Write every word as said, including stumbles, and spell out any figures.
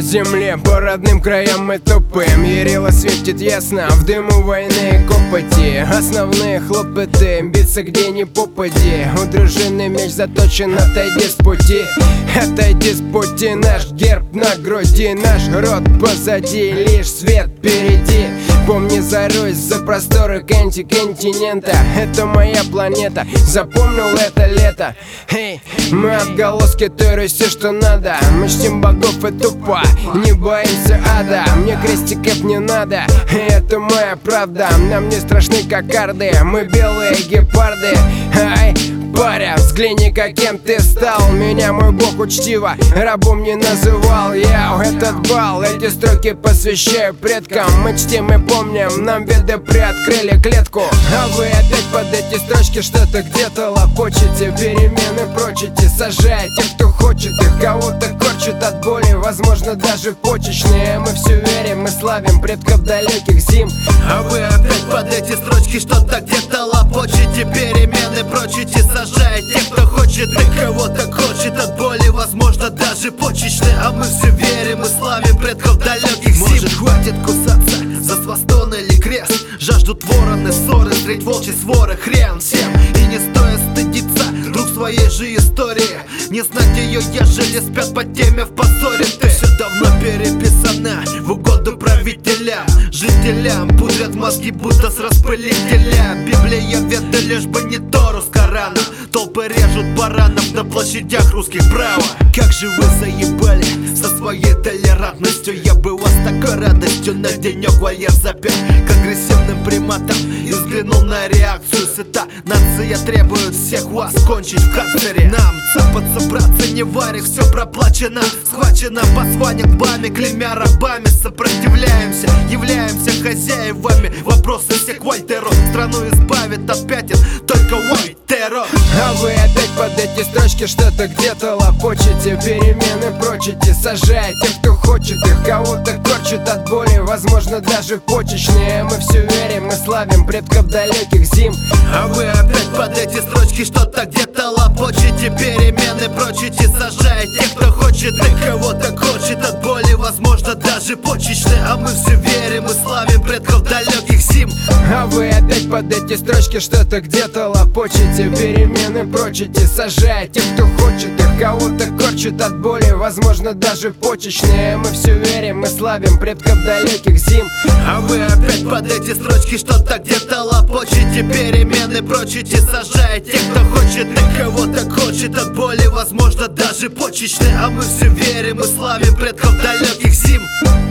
земле, по родным краям мы топаем. Ярило светит ясно в дыму войны и копоти. Основные хлопоты, биться где ни попади. У дружины меч заточен, отойди с пути. Отойди с пути, наш герб на груди, наш род позади, лишь свет впереди. Помни за Русь, за просторы континента. Это моя планета, запомнил это лето. Эй, мы отголоски той Руси, что надо. Мы чтим богов и тупо, не боимся ада. Мне крестиков не надо, это моя правда. Нам не страшны кокарды, мы белые гепарды. Ай, паря, взгляни, каким ты стал. Меня мой бог учтиво рабом не называл. Я этот бал, эти строки посвящаю предкам. Мы чтим и помним, нам веды приоткрыли клетку. А вы опять под эти строчки что-то где-то лопочете. Перемены прочите, сажаете, кто хочет их. Кого-то корчит от боли, возможно даже почечные. Мы все верим, мы славим предков далеких зим. А вы опять под эти строчки что-то где-то лопочете. Перемены прочите, сажаете, кто хочет и кого-то корчит от боли, возможно даже почечные. А мы все верим и славим предков далеких зим. Может, хватит кусаться за свастон или крест? Жаждут вороны, ссоры, средь волчьей своры. Хрен всем, и не стоит стыдиться друг своей же истории. Не знать ее, ежели спят по теме в позоре. Ты все давно переписано в угоду правителям. Жителям пудрят мозги, будто с распылителя. Библия веды, лишь бы не Тору с Корана. Толпы режут баранов на площадях русских, браво. Как же вы заебали со своей толерантностью. Я бы вас такой радостью на денек вольер запер к агрессивным приматам и взглянул на реакцию. Сыта нация требует всех вас кончить в карцере. Нам цапаться, братцы, не варик, все проплачено. Схвачено по званям бами, клеймя рабами. Сопротивляемся, являемся хозяевами. Вопросы все к Вольтеру. Страну избавит от пятен только white terror. А вы опять под эти строчки что-то где-то лопочете. Перемены прочите, сажаете, кто хочет их. Кого-то корчит от боли, возможно даже почечные. Мы все верим, мы славим предков далеких зим. А вы опять под эти строчки что-то где-то лопочете. Перемены прочите, сажаете, кто хочет и кого-то корчит от боли, возможно даже почечные. А мы все верим и славим предков далеких зим. А вы опять под эти строчки что-то где-то лопочете. Перемены прочите, сажаете, кто хочет их. Кого-то корчит от боли, возможно даже почечные. Мы все верим, мы славим предков далеких зим. А вы опять под эти строчки что-то где-то лопочете. Перемены прочите, сажаете, кто хочет и кого-то корчит от боли, возможно даже почечные. А мы все верим и славим предков далеких зим.